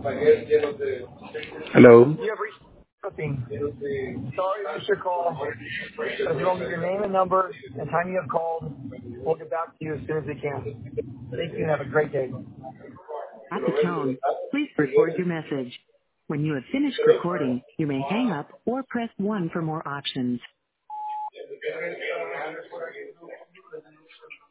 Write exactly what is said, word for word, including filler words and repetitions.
Hello. You have reached something. Sorry I missed your call. But if you will leave your name and number and time you have called, we'll get back to you as soon as we can. Thank you and have a great day. At the tone, please record your message. When you have finished recording, you may hang up or press one for more options.